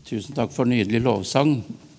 Tusen takk for nydelig lovsang.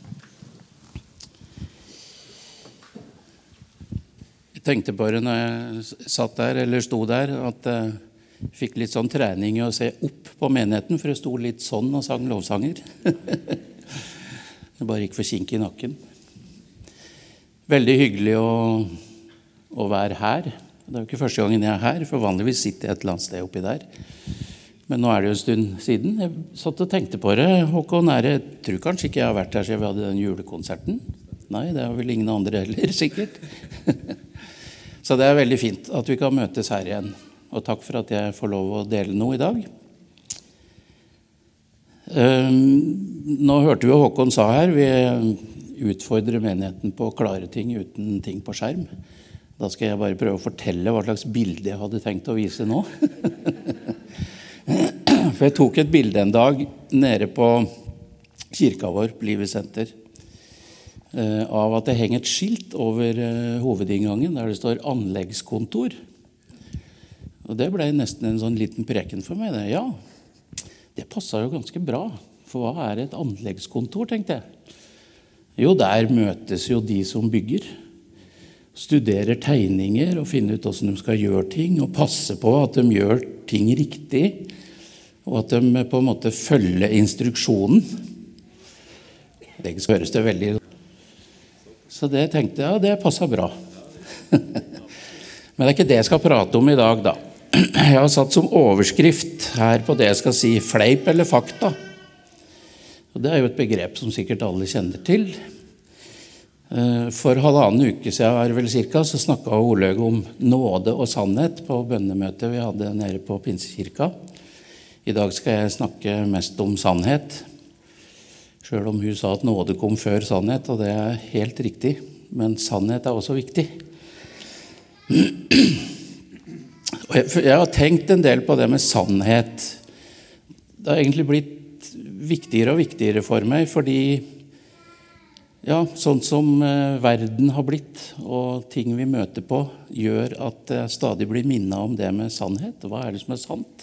Jeg tenkte bare når jeg satt der, eller sto der, at jeg fikk litt sånn trening i å se opp på menigheten, for jeg sto litt sånn og sang lovsanger. Jeg bare gikk for kink i nakken. Veldig hyggelig å være her. Det er jo ikke første gangen jeg er her, for vanligvis sitter jeg et eller annet sted oppi der. Men nå er det jo en stund siden. Jeg satt og tenkte på det. Håkon, jeg tror kanskje ikke jeg har vært her siden vi hadde den julekonserten. Nei, det er vel ingen andre heller, sikkert. Så det er veldig fint at vi kan møtes her igjen. Og takk for at jeg får lov å dele noe i dag. Nå hørte vi Håkon sa her, vi utfordrer menigheten på å klare ting uten ting på skjerm. Da skal jeg bare prøve å fortelle hva slags bilde jeg hadde tenkt å vise nå. For jeg tok et bilde en dag nede på kirka vår, Livet Senter, av at det henger et skilt over hovedinngangen der det står anleggskontor. Og det ble nesten en sånn liten preken for meg. Ja, det passet jo ganske bra. For hva er et anleggskontor, tenkte jeg? Jo, der møtes jo de som bygger. Studerer tegninger og finner ut hvordan de skal gjøre ting, og passe på at de gjør ting riktig, og at de på en måte følger instruksjonen. Det høres det veldig. Så det tenkte jeg, ja, det passet bra. Men det er ikke det jeg skal prate om i dag, da. Jeg har satt som overskrift her på det jeg skal si, fleip eller fakta. Og det er jo et begrep som sikkert alle kjenner til. For halvannen uke siden var det vel cirka, så snakket Olaug om nåde og sannhet på bønnemøtet vi hadde nede på Pinsekirka. I dag skal jeg snakke mest om sannhet, selv om hun sa at nåde kom før sannhet, og det er helt riktig, men sannhet er også viktig. Jeg har tenkt en del på det med sannhet. Det har egentlig blitt viktigere og viktigere for meg, fordi ja, sånn som verden har blitt, og ting vi møter på, gjør at jeg stadig blir minnet om det med sannhet. Hva er det som er sant?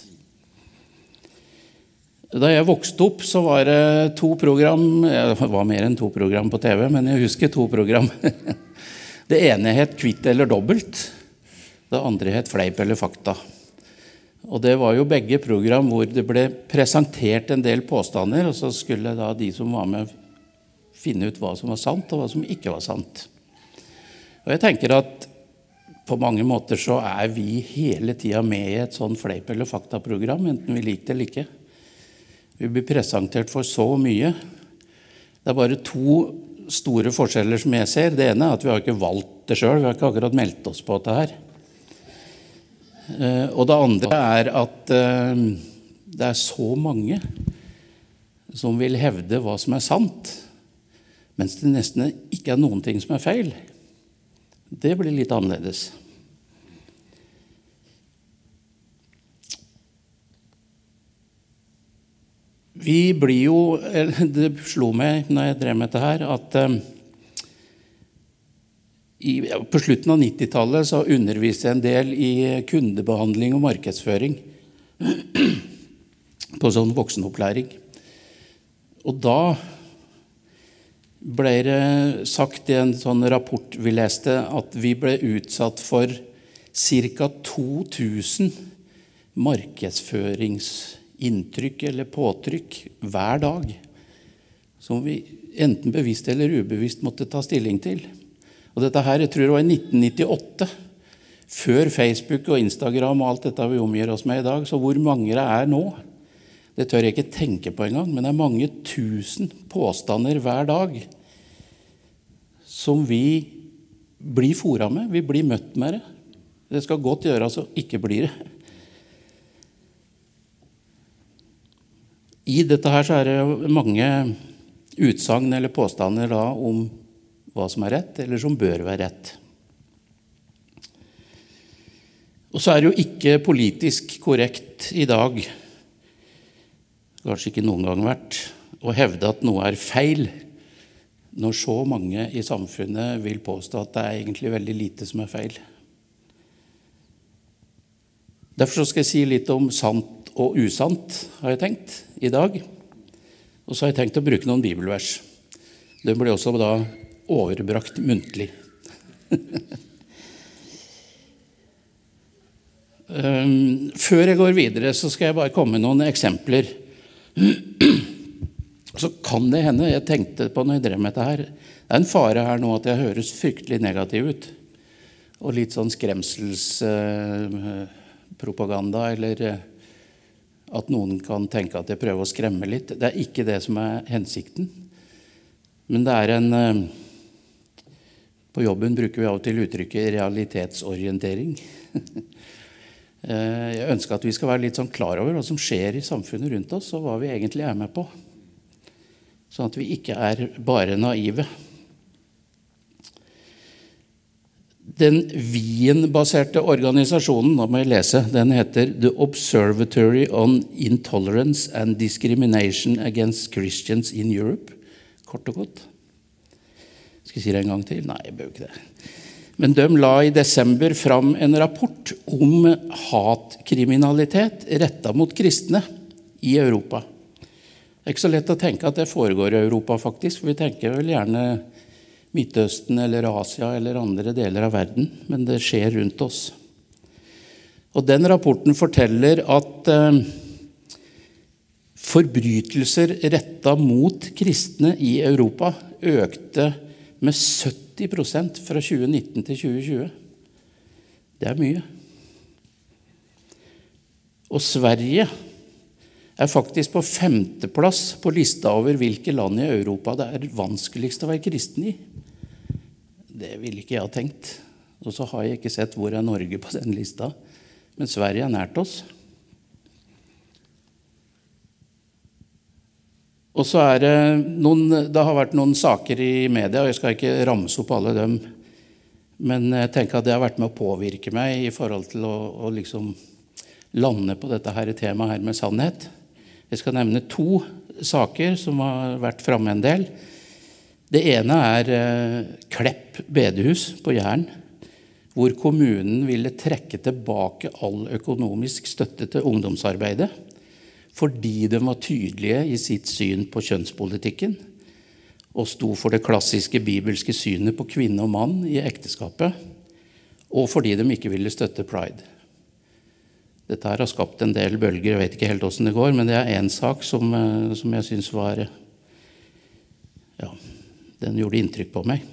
Da jeg vokste opp, så var det 2 program, det var mer enn 2 program på TV, men jeg husker 2 program. Det ene het Kvitt eller dobbelt, det andre het Fleip eller fakta. Og det var jo begge program hvor det ble presentert en del påstander, og så skulle da de som var med finne ut hva som var sant og hva som ikke var sant. Og jeg tenker at på mange måter så er vi hele tiden med i et sånn fleip eller fakta-program, enten vi liker det eller ikke. Vi blir presentert for så mye. Det er bare 2 store forskjeller som jeg ser. Det ene er at vi har ikke valgt det selv, vi har ikke akkurat meldt oss på dette her. Og det andre er at det er så mange som vil hevde hva som er sant, mens det nesten ikke er noen ting som er feil. Det blir litt annerledes. Vi blir jo, det slo meg når jeg drev med dette her, at på slutten av 90-tallet så underviste jeg en del i kundebehandling og markedsføring på sånn voksenopplæring. Og da ble det sagt i en sånn rapport vi leste at vi ble utsatt for ca. 2000 markedsføringsinntrykk eller påtrykk hver dag, som vi enten bevisst eller ubevisst måtte ta stilling til. Og dette her, jeg tror det var i 1998, før Facebook og Instagram og alt dette vi omgir oss med i dag, så hvor mange det er nå, det tør jeg ikke tenke på engang, men det er mange tusen påstander hver dag som vi blir foret med, vi blir møtt med det. Det skal godt gjøres, så ikke blir det. I dette her så er det mange utsagn eller påstander da om hva som er rett, eller som bør være rett. Og så er det jo ikke politisk korrekt i dag, kanskje ikke noen gang vært, å hevde at noe er feil, når så mange i samfunnet vil påstå at det er egentlig veldig lite som er feil. Derfor skal jeg si litt om sant og usant, har jeg tenkt, i dag. Og så har jeg tenkt å bruke noen bibelvers. Det blir også da overbrakt muntlig. Før jeg går videre, så skal jeg bare komme med noen eksempler. Så kan det hende, jeg tenkte på når jeg drev med dette her, det en fare her nå at jeg høres fryktelig negativ ut. Og litt sånn skremselspropaganda, eller at noen kan tenke at jeg prøver å skremme litt. Det ikke det som hensikten. Men det en på jobben bruker vi av og til uttrykket realitetsorientering. Jeg ønsker at vi skal være litt sånn klar over hva som skjer i samfunnet rundt oss, og hva vi egentlig med på. Sånn at vi ikke bare naive. Den Wien-baserte organisasjonen, nå må jeg lese, den heter The Observatory on Intolerance and Discrimination Against Christians in Europe. Kort og godt. Skal jeg si det en gang til? Nei, jeg bør ikke det. Men de la i desember fram en rapport om hatkriminalitet rettet mot kristne i Europa. Det ikke så lett å tenke at det foregår i Europa faktisk, for vi tenker vel gjerne Midtøsten eller Asia eller andre deler av verden, men det skjer rundt oss. Og den rapporten forteller at forbrytelser rettet mot kristne i Europa økte med 70% fra 2019 til 2020. Det mye. Og Sverige faktisk på 5. plass på lista over hvilke land i Europa det vanskeligst å være kristen i. Det ville ikke jeg ha tenkt. Og så har jeg ikke sett hvor Norge på den lista. Men Sverige nært oss. Og så det har vært noen saker i media, og jeg skal ikke ramse opp alle dem, men jeg tenker at det har vært med å påvirke meg i forhold til å liksom lande på dette her temaet her med sannhet. Jeg skal nevne 2 saker som har vært fremme en del. Det ene Klepp bedehus på Jæren, hvor kommunen ville trekke tilbake all økonomisk støtte til ungdomsarbeidet, fordi de var tydelige i sitt syn på kjønnspolitikken, og sto for det klassiske bibelske synet på kvinne og mann i ekteskapet, og fordi de ikke ville støtte Pride. Dette her har skapt en del bølger, jeg vet ikke helt hvordan det går, men det en sak som jeg synes var, ja, den gjorde inntrykk på meg.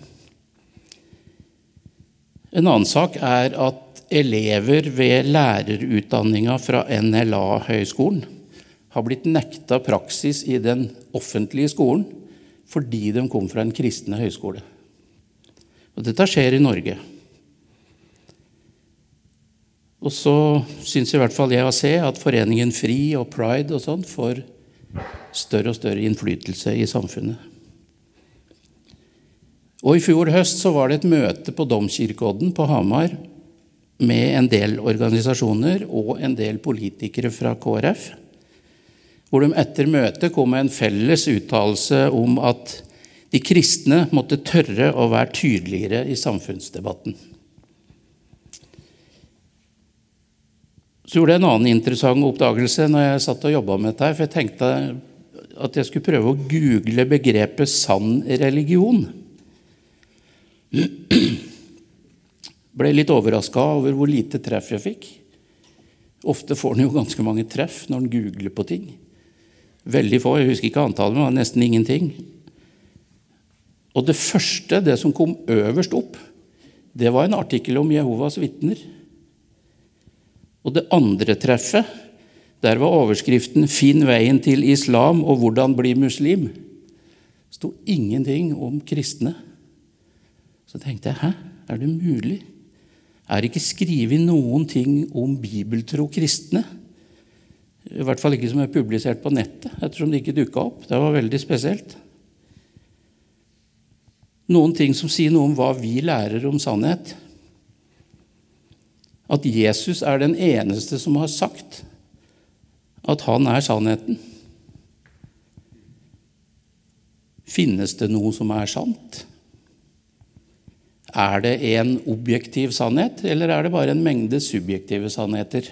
En annen sak at elever ved lærerutdanningen fra NLA-høyskolen har blitt nekta praksis i den offentlige skolen fordi de kom fra en kristne høyskole. Og dette skjer i Norge. Og så synes i hvert fall jeg å se at Foreningen Fri og Pride og sånt får større og større innflytelse i samfunnet. Og i fjor høst så var det et møte på Domkirkeodden på Hamar med en del organisasjoner og en del politikere fra KrF, hvor de etter møtet kom med en felles uttalelse om at de kristne måtte tørre å være tydeligere i samfunnsdebatten. Så gjorde jeg en annen interessant oppdagelse når jeg satt og jobbet med dette her, for jeg tenkte at jeg skulle prøve å google begrepet sann religion. Ble litt overrasket over hvor lite treff jeg fikk. Ofte får den jo ganske mange treff når den googler på ting. Veldig få, jeg husker ikke antallet, men det var nesten ingenting. Og det første, det som kom øverst opp, det var en artikkel om Jehovas vitner. Og det andre treffet, der var overskriften «Finn veien til islam og hvordan bli muslim». Det sto ingenting om kristne. Så tenkte jeg, det mulig? Det ikke skrevet noen ting om bibeltro kristne? I hvert fall ikke som publisert på nettet, ettersom det ikke dukket opp. Det var veldig spesielt. Noen ting som sier noe om hva vi lærer om sannhet. At Jesus den eneste som har sagt at han sannheten. Finnes det noe som sant? Det en objektiv sannhet, eller det bare en mengde subjektive sannheter?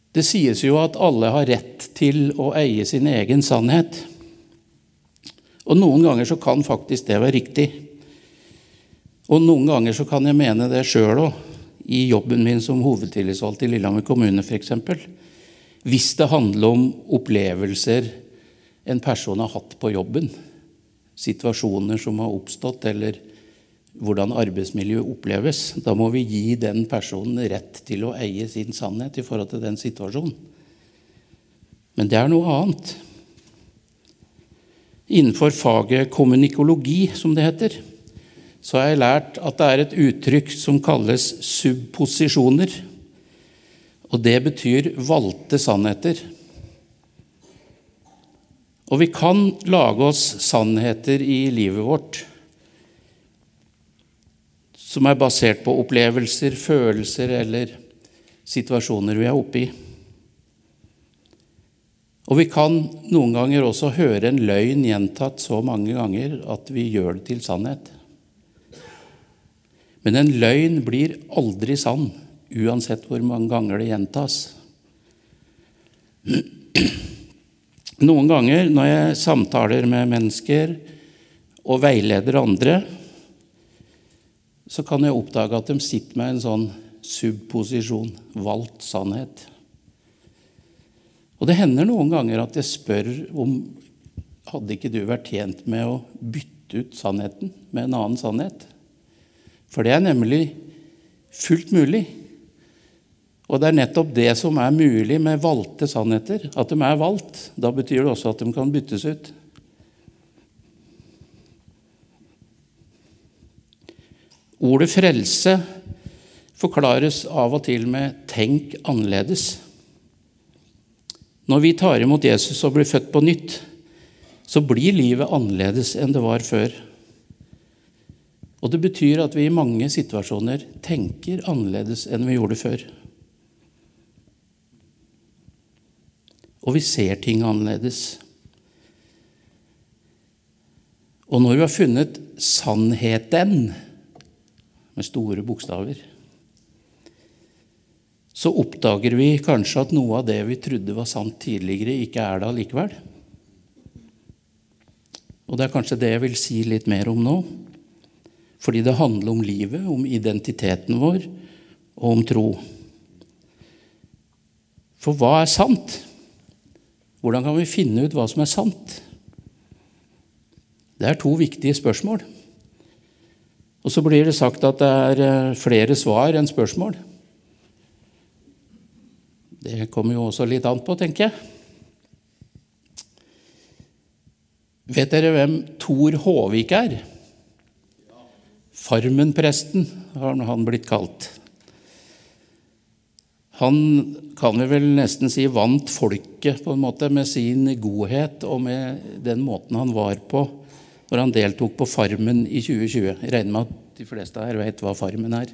Det sies jo at alle har rett til å eie sin egen sannhet. Og noen ganger så kan faktisk det være riktig. Og noen ganger så kan jeg mene det selv også, i jobben min som hovedtillitsvalgt i Lillehammer kommune for eksempel. Hvis det handler om opplevelser en person har hatt på jobben, situasjoner som har oppstått, eller hvordan arbeidsmiljøet oppleves, da må vi gi den personen rett til å eie sin sannhet i forhold til den situasjonen. Men det er noe annet. Innenfor faget kommunikologi, som det heter, så har jeg lært at det er et uttrykk som kalles subposisjoner, og det betyr valgte sannheter. Og vi kan lage oss sannheter i livet vårt som er basert på opplevelser, følelser eller situasjoner vi er oppe i. Og vi kan noen ganger også høre en løgn gjentatt så mange ganger at vi gjør det til sannhet. Men en løgn blir aldri sann, uansett hvor mange ganger det gjentas. Noen ganger når jeg samtaler med mennesker og veileder andre, så kan jeg oppdage at de sitter med en sånn subposisjon, valgt sannhet. Og det hender noen ganger at jeg spør om, hadde ikke du vært tjent med å bytte ut sannheten med en annen sannhet? For det er nemlig fullt mulig. Og det er nettopp det som er mulig med valgte sannheter, at de er valgt. Da betyr det også at de kan byttes ut. Ordet frelse forklares av og til med «tenk annerledes». Når vi tar imot Jesus og blir født på nytt, så blir livet annerledes enn det var før. Og det betyr at vi i mange situasjoner tenker annerledes enn vi gjorde før. Og vi ser ting annerledes. Og når vi har funnet sannheten, med store bokstaver, så oppdager vi kanskje at noe av det vi trodde var sant tidligere, ikke er det allikevel. Og det er kanskje det jeg vil si litt mer om nå, fordi det handler om livet, om identiteten vår, og om tro. For hva er sant? Hvordan kan vi finne ut hva som er sant? Det er to viktige spørsmål. Og så blir det sagt at det er flere svar enn spørsmål. Det kommer jo også litt an på, tenker jeg. Vet dere hvem Tor Håvik er? Farmen-presten har han blitt kalt. Han kan vi vel nesten si vant folket på en måte med sin godhet og med den måten han var på når han deltok på Farmen i 2020. Jeg regner med at de fleste her vet hva Farmen er.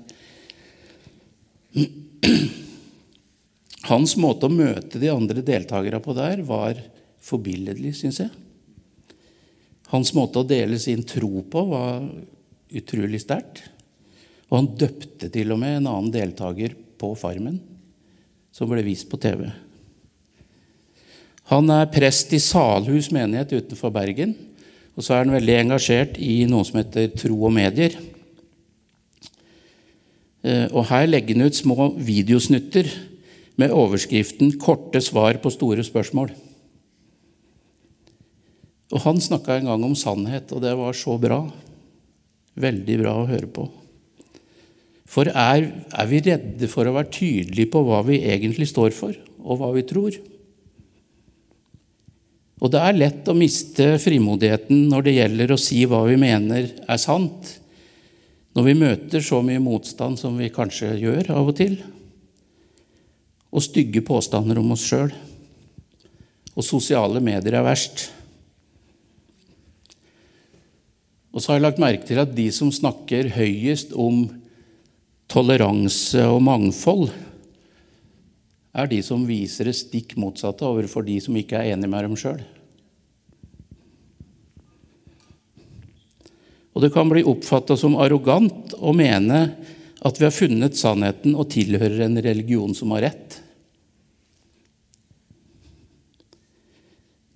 Hans måte å møte de andre deltakere på der var forbilledlig, synes jeg. Hans måte å dele sin tro på var utrolig sterkt. Og han døpte til og med en annen deltaker på Farmen, som ble vist på TV. Han er prest i Salhus menighet utenfor Bergen, og så er han veldig engasjert i noe som heter Tro og Medier. Og her legger han ut små videosnutter med overskriften «Korte svar på store spørsmål». Og han snakket en gang om sannhet, og det var så bra. Veldig bra å høre på. For er vi redde for å være tydelige på hva vi egentlig står for, og hva vi tror? Og det er lett å miste frimodigheten når det gjelder å si hva vi mener er sant, når vi møter så mye motstand som vi kanskje gjør av og til, og stygge påstander om oss selv. Og sosiale medier er verst. Og så har jeg lagt merke til at de som snakker høyest om toleranse og mangfold, er de som viser det stikk motsatte overfor de som ikke er enige med dem selv. Og det kan bli oppfattet som arrogant å mene at vi har funnet sannheten og tilhører en religion som har rett.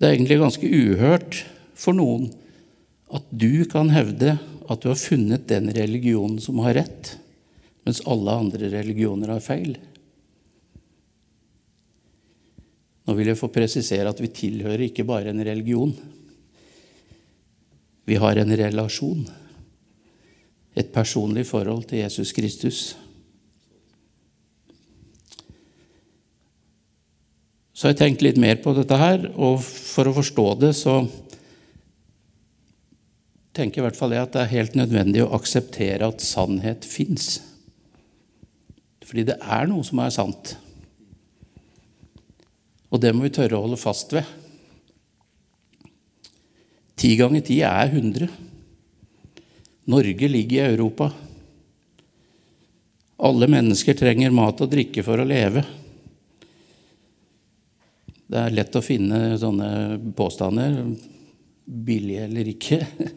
Det egentlig ganske uhørt for noen at du kan hevde at du har funnet den religionen som har rett, mens alle andre religioner har feil. Nå vil jeg få presisere at vi tilhører ikke bare en religion. Vi har en relasjon, et personlig forhold til Jesus Kristus. Så har jeg tenkt litt mer på dette her, og for å forstå det så tenker jeg i hvert fall at det er helt nødvendig å akseptere at sannhet finnes. Fordi det er noe som er sant. Og det må vi tørre å holde fast ved. 10 ganger 10 er 100. Norge ligger i Europa. Alle mennesker trenger mat og drikke for å leve. Det er lett å finne sånne påstander, billig eller ikke.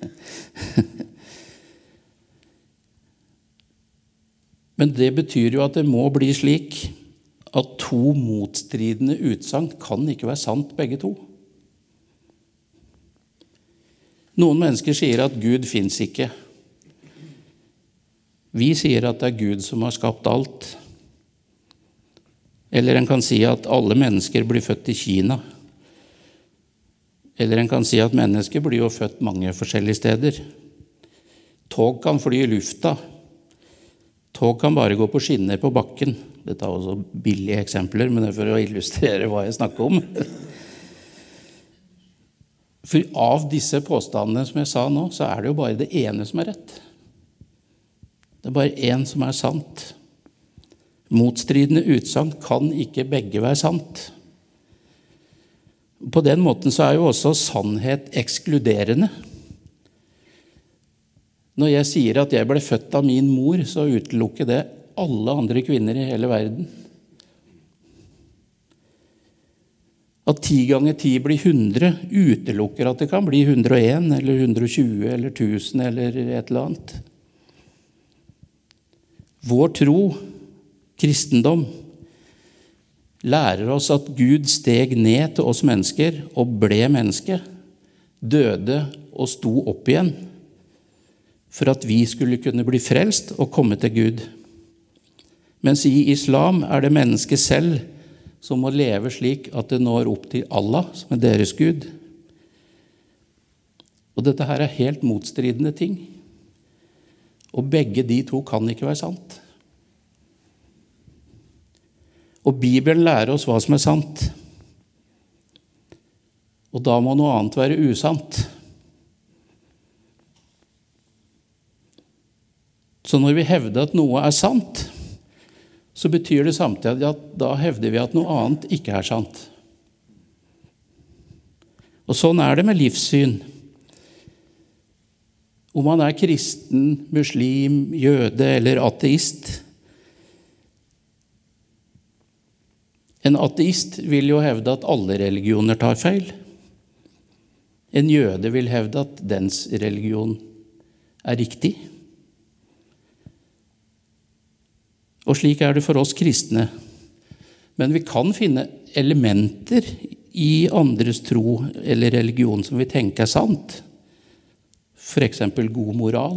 Men det betyr jo at det må bli slik at 2 motstridende utsagn kan ikke være sant begge to. Noen mennesker sier at Gud finnes ikke. Vi sier at det er Gud som har skapt alt. Eller en kan si at alle mennesker blir født i Kina. Eller en kan si at mennesker blir jo født mange forskjellige steder. Tog kan fly i lufta. Tog kan bare gå på skinner på bakken. Dette er også billige eksempler, men det er for å illustrere hva jeg snakker om. For av disse påstandene som jeg sa nå, så er det jo bare det ene som er rett. Det er bare en som er sant. Motstridende utsagn kan ikke begge være sant. På den måten så er jo også sannhet ekskluderende. Når jeg sier at jeg ble født av min mor, så utelukker det alle andre kvinner i hele verden. At 10 ganger 10 blir 100 utelukker at det kan bli 101 eller 120 eller 1000 eller et eller annet. Vår tro, kristendom, lærer oss at Gud steg ned til oss mennesker og ble menneske, døde og sto opp igjen, for at vi skulle kunne bli frelst og komme til Gud. Mens i islam er det mennesket selv som må leve slik at det når opp til Allah, som er deres Gud. Og dette her er helt motstridende ting. Og begge de to kan ikke være sant. Og Bibelen lærer oss hva som er sant. Og da må noe annet være usant. Så når vi hevder at noe er sant, så betyr det samtidig at da hevder vi at noe annet ikke er sant. Og sånn er det med livssyn. Om man er kristen, muslim, jøde eller ateist. En ateist vil jo hevde at alle religioner tar feil. En jøde vil hevde at dens religion er riktig. Og slik er det for oss kristne. Men vi kan finne elementer i andres tro eller religion som vi tenker er sant. For eksempel god moral.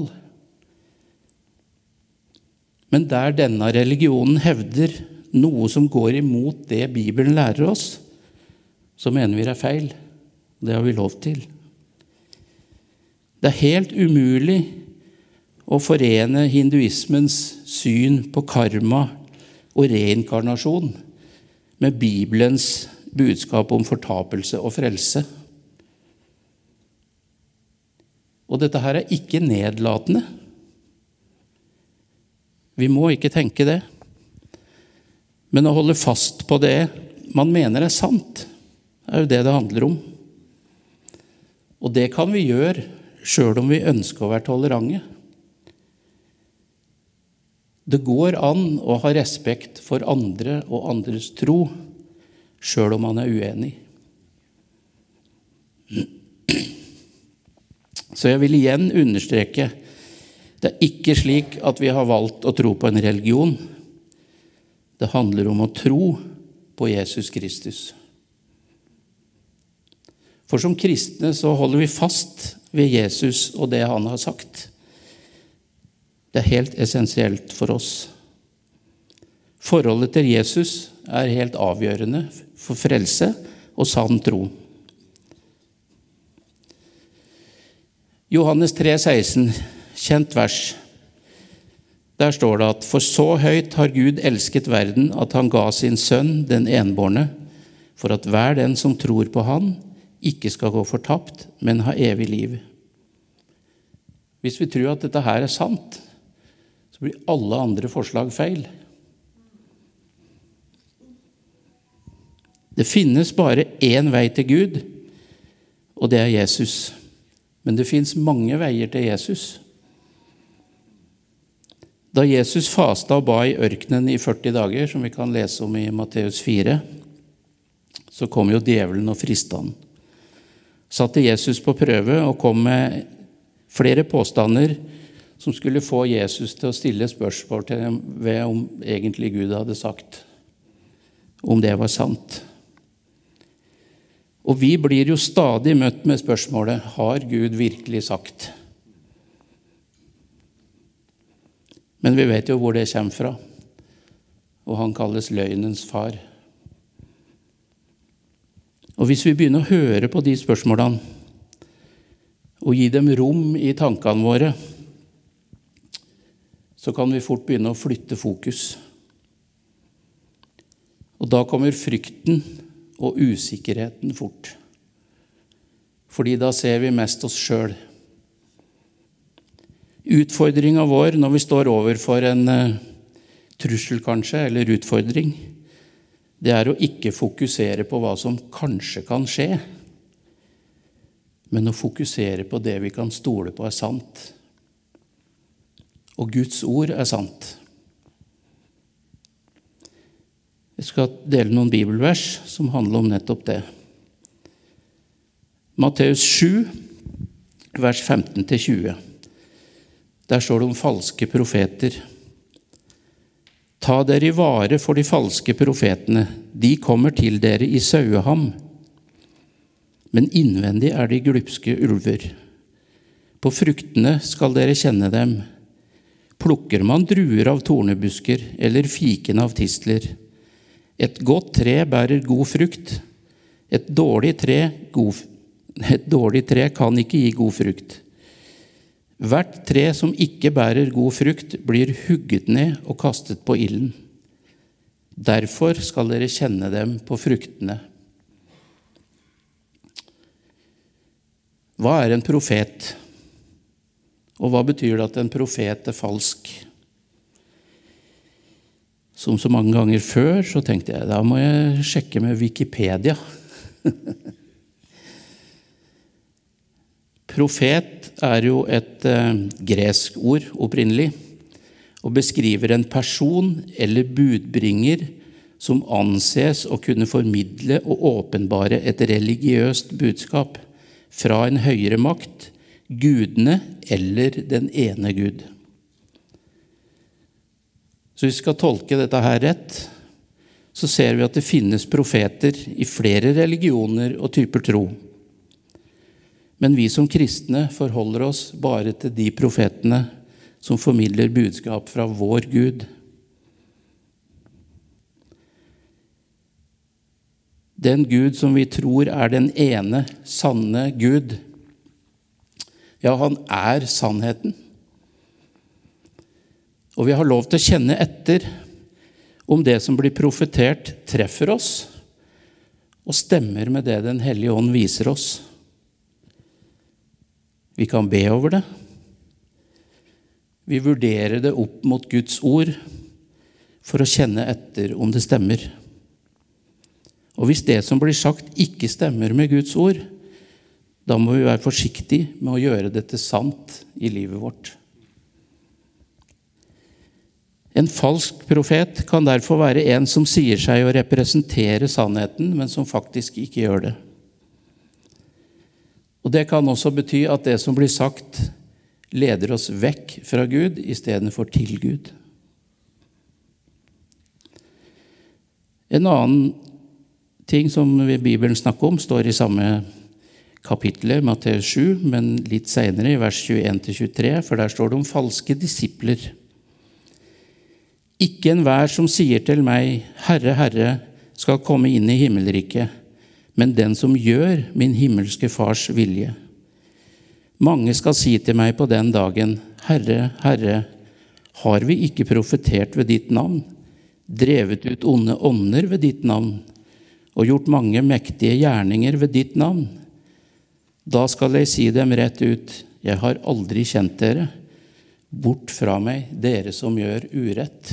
Men der denne religionen hevder noe som går imot det Bibelen lærer oss, så mener vi det er feil. Det har vi lov til. Det er helt umulig å forene hinduismens syn på karma og reinkarnasjon med Bibelens budskap om fortapelse og frelse. Og dette her er ikke nedlatende. Vi må ikke tenke det. Men å holde fast på det man mener er sant, er jo det det handler om. Og det kan vi gjøre selv om vi ønsker å være tolerante. Det går an å ha respekt for andre og andres tro, selv om man er uenig. Så jeg vil igjen understreke, det er ikke slik at vi har valgt å tro på en religion. Det handler om å tro på Jesus Kristus. For som kristne så holder vi fast ved Jesus og det han har sagt. Det er helt essensielt for oss. Forholdet til Jesus er helt avgjørende for frelse og sann tro. Johannes 3,16, kjent vers. Der står det at for så høyt har Gud elsket verden at han ga sin sønn, den enbårne, for at hver den som tror på han, ikke skal gå fortapt, men ha evig liv. Hvis vi tror at dette her er sant, så blir alle andre forslag feil. Det finnes bare én vei til Gud, og det er Jesus. Men det finnes mange veier til Jesus. Da Jesus fastet og ba i ørkenen i 40 dager, som vi kan lese om i Matteus 4, så kom jo djevelen og fristet han. Satte Jesus på prøve og kom med flere påstander som skulle få Jesus til å stille spørsmål til dem ved om egentlig Gud hadde sagt, om det var sant. Og vi blir jo stadig møtt med spørsmålet, har Gud virkelig sagt? Men vi vet jo hvor det kommer fra, og han kalles løgnens far. Og hvis vi begynner å høre på de spørsmålene, og gi dem rom i tankene våre, så kan vi fort begynne å flytte fokus. Og da kommer frykten og usikkerheten fort. Fordi da ser vi mest oss selv. Utfordringen vår når vi står overfor en trussel kanskje, eller utfordring, det er å ikke fokusere på hva som kanskje kan skje, men å fokusere på det vi kan stole på er sant. Og Guds ord er sant. Jeg skal dele noen bibelvers som handler om nettopp det. Matteus 7, vers 15-20. Der står det om falske profeter. Ta dere i vare for de falske profetene. De kommer til dere i saueham, men innvendig er de glupske ulver. På fruktene skal dere kjenne dem. Plukker man druer av tornebusker eller fiken av tistler? Et godt tre bærer god frukt. Et dårlig tre kan ikke gi god frukt. Hvert tre som ikke bærer god frukt, blir hugget ned og kastet på ilden. Derfor skal dere kjenne dem på fruktene. Hva er en profet? Og hva betyr det at en profet er falsk? Som så mange ganger før, så tenkte jeg, da må jeg sjekke med Wikipedia. Profet er jo et gresk ord opprinnelig, og beskriver en person eller budbringer som anses å kunne formidle og åpenbare et religiøst budskap fra en høyere makt, gudene eller den ene Gud. Så vi skal tolke dette her rett, så ser vi at det finnes profeter i flere religioner og typer tro. Men vi som kristne forholder oss bare til de profetene som formidler budskap fra vår Gud. Den Gud som vi tror er den ene, sanne Gud. Ja, han er sannheten. Og vi har lov til å kjenne etter om det som blir profetert treffer oss, og stemmer med det Den Hellige Ånd viser oss. Vi kan be over det. Vi vurderer det opp mot Guds ord for å kjenne etter om det stemmer. Og hvis det som blir sagt ikke stemmer med Guds ord, da må vi være forsiktige med å gjøre dette sant i livet vårt. En falsk profet kan derfor være en som sier seg å representere sannheten, men som faktisk ikke gjør det. Og det kan også bety at det som blir sagt leder oss vekk fra Gud i stedet for til Gud. En annen ting som Bibelen snakker om står i samme kapitlet, Matteus 7, men litt senere i vers 21-23, for der står det om falske disipler. Ikke enhver som sier til meg, Herre, Herre, skal komme inn i himmelriket, men den som gjør min himmelske fars vilje. Mange skal si til meg på den dagen, Herre, Herre, har vi ikke profetert ved ditt navn, drevet ut onde ånder ved ditt navn, og gjort mange mektige gjerninger ved ditt navn? Da skal jeg si dem rett ut, jeg har aldri kjent dere. Bort fra meg, dere som gjør urett.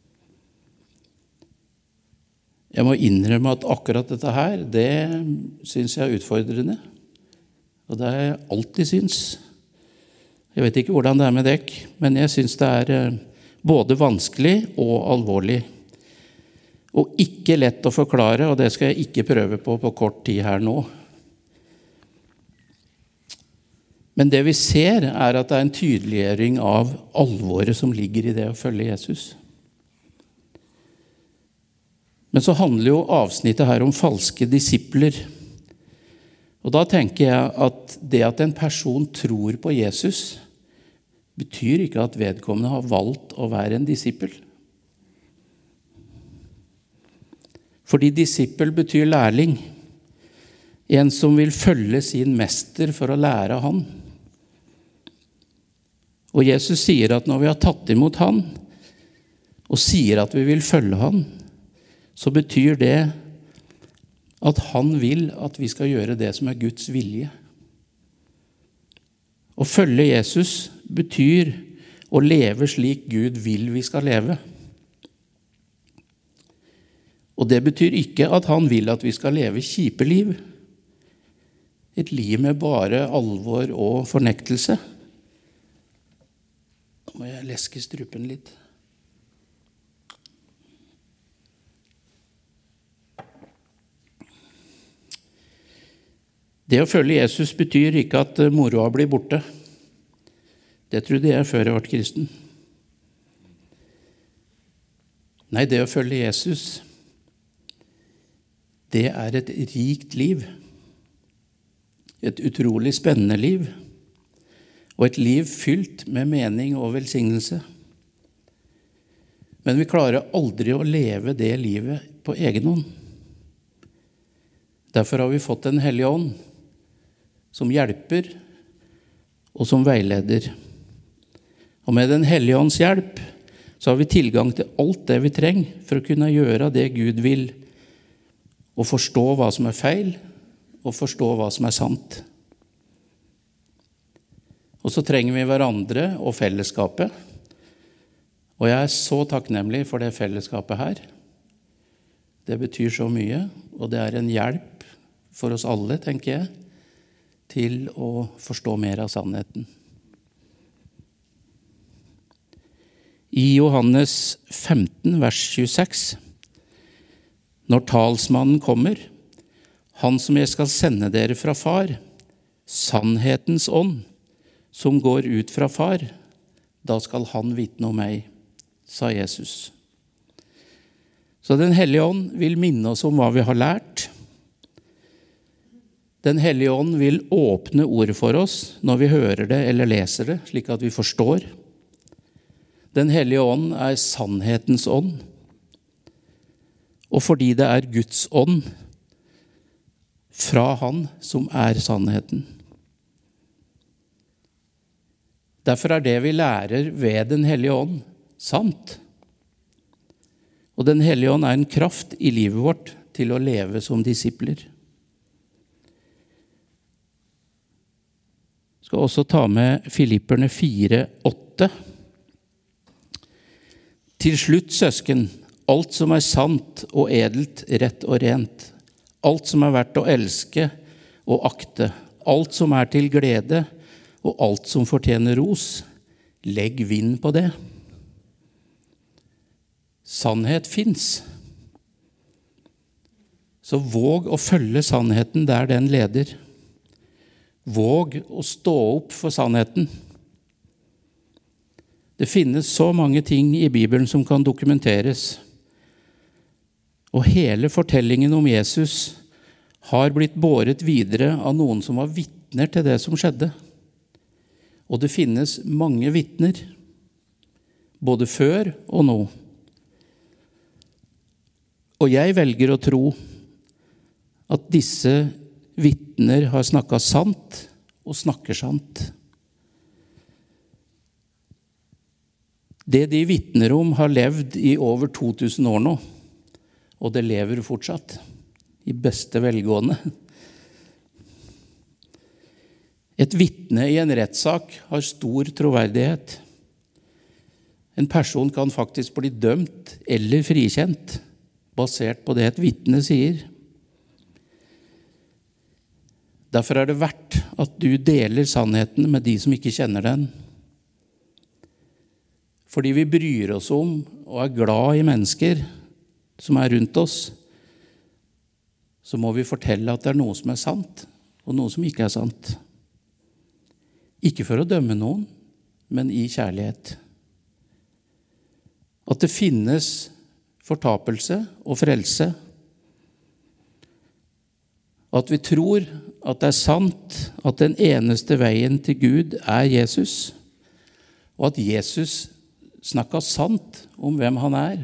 Jeg må innrømme at akkurat dette her, det synes jeg er utfordrende. Og det har jeg alltid synes. Jeg vet ikke hvordan det er med dekk, men jeg synes det er både vanskelig og alvorlig. Og ikke lett å forklare, og det skal jeg ikke prøve på kort tid her nå. Men det vi ser er at det er en tydeliggjøring av alvoret som ligger i det å følge Jesus. Men så handler jo avsnittet her om falske disipler. Og da tenker jeg at det at en person tror på Jesus, betyr ikke at vedkommende har valgt å være en disippel. Fordi disippel betyr lærling. En som vil følge sin mester for å lære han. Og Jesus sier at når vi har tatt imot han, og sier at vi vil følge han, så betyr det at han vil at vi skal gjøre det som er Guds vilje. Å følge Jesus betyr å leve slik Gud vil vi skal leve. Og det betyr ikke at han vil at vi skal leve kjipe liv. Et liv med bare alvor og fornektelse. Nå må jeg leske strupen litt. Det å følge Jesus betyr ikke at moroa blir borte. Det trodde jeg før jeg ble kristen. Nei, det å følge Jesus, det er et rikt liv. Et utrolig spennende liv. Og et liv fylt med mening og velsignelse. Men vi klarer aldri å leve det livet på egen hånd. Derfor har vi fått Den hellige ånd, som hjelper og som veileder. Og med Den hellige ånds hjelp så har vi tilgang til alt det vi trenger for å kunne gjøre det Gud vil, og forstå hva som er feil, og forstå hva som er sant. Og så trenger vi hverandre og fellesskapet. Og jeg er så takknemlig for det fellesskapet her. Det betyr så mye, og det er en hjelp for oss alle, tenker jeg, til å forstå mer av sannheten. I Johannes 15, vers 26, når talsmannen kommer, han som jeg skal sende dere fra far, sannhetens ånd, som går ut fra far, da skal han vitne om meg, sa Jesus. Så Den hellige ånd vil minne oss om hva vi har lært. Den hellige ånd vil åpne ordet for oss når vi hører det eller leser det, slik at vi forstår. Den hellige ånd er sannhetens ånd. Og fordi det er Guds ånd fra han som er sannheten. Derfor er det vi lærer ved Den hellige ånd sant. Og Den hellige ånd er en kraft i livet vårt til å leve som disipler. Jeg skal også ta med Filipperne 4:8. Til slutt, søsken, alt som er sant og edelt, rett og rent, alt som er verdt å elske og akte, alt som er til glede og alt som fortjener ros, legg vind på det. Sannhet finnes. Så våg å følge sannheten der den leder. Våg å stå opp for sannheten. Det finnes så mange ting i Bibelen som kan dokumenteres. Og hele fortellingen om Jesus har blitt båret videre av noen som var vitner til det som skjedde. Og det finnes mange vitner, både før og nå. Og jeg velger å tro at disse vitner har snakket sant og snakker sant. Det de vitner om har levd i over 2000 år nå, og det lever fortsatt, i beste velgående. Et vitne i en rettssak har stor troverdighet. En person kan faktisk bli dømt eller frikjent, basert på det et vitne sier. Derfor er det verdt at du deler sannheten med de som ikke kjenner den. Fordi vi bryr oss om og er glad i mennesker som er rundt oss, så må vi fortelle at det er noe som er sant, og noe som ikke er sant. Ikke for å dømme noen, men i kjærlighet. At det finnes fortapelse og frelse. At vi tror at det er sant at den eneste veien til Gud er Jesus, og at Jesus snakket sant om hvem han er.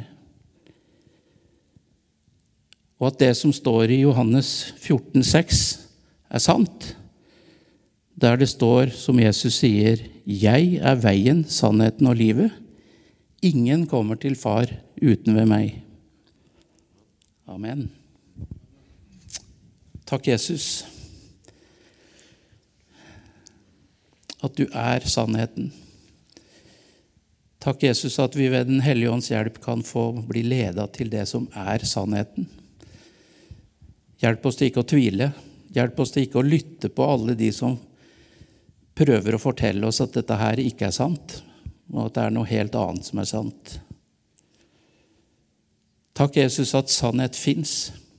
Og at det som står i Johannes 14,6 er sant, der det står, som Jesus sier, «Jeg er veien, sannheten og livet. Ingen kommer til far uten ved meg.» Amen. Takk, Jesus, at du er sannheten. Takk, Jesus, at vi ved Den Hellige Ånds hjelp kan få bli ledet til det som er sannheten. Hjelp oss til ikke å tvile. Hjelp oss til ikke å lytte på alle de som prøver å fortelle oss at dette her ikke er sant, og at det er noe helt annet som er sant. Takk, Jesus, at sannhet finnes.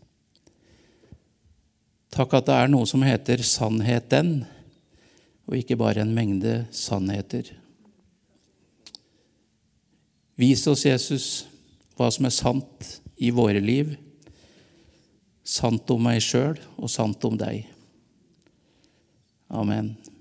Takk at det er noe som heter sannheten, og ikke bare en mengde sannheter. Vis oss, Jesus, hva som er sant i våre liv, sant om meg selv og sant om deg. Amen.